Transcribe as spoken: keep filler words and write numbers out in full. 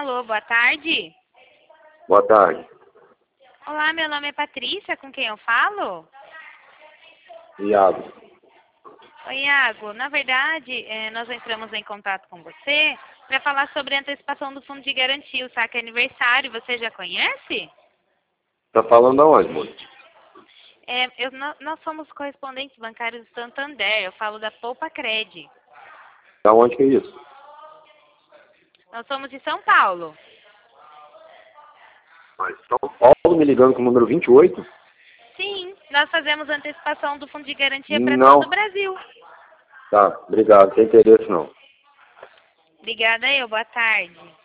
Alô, boa tarde. Boa tarde. Olá, meu nome é Patrícia, com quem eu falo? Iago. Oi, Iago. Na verdade, eh, nós entramos em contato com você para falar sobre a antecipação do fundo de garantia, o saque aniversário. Você já conhece? Tá falando aonde, moço? É, eu, nó- nós somos correspondentes bancários do Santander. Eu falo da Poupa Cred. Da onde que é isso? Nós somos de São Paulo. Mas São Paulo me ligando com o número vinte e oito? Sim, nós fazemos antecipação do fundo de garantia para Não. todo o Brasil. Tá, obrigado. Sem interesse não. Obrigada eu, boa tarde.